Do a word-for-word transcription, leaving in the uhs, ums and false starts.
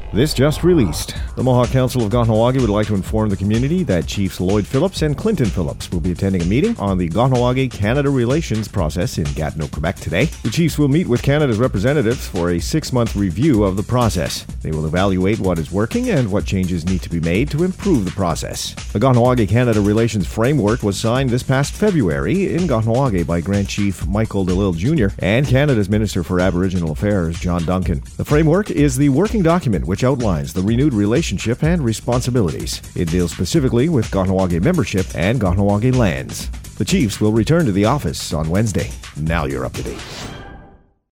This just released. The Mohawk Council of Kahnawake would like to inform the community that Chiefs Lloyd Phillips and Clinton Phillips will be attending a meeting on the Kahnawake-Canada relations process in Gatineau, Quebec today. The Chiefs will meet with Canada's representatives for a six-month review of the process. They will evaluate what is working and what changes need to be made to improve the process. The Kahnawake-Canada relations framework was signed this past February in Kahnawake by Grand Chief Michael DeLille Junior and Canada's Minister for Aboriginal Affairs, John Duncan. The framework is the working document which outlines the renewed relationship and responsibilities. It deals specifically with Kahnawake membership and Kahnawake lands. The Chiefs will return to the office on Wednesday. Now you're up to date.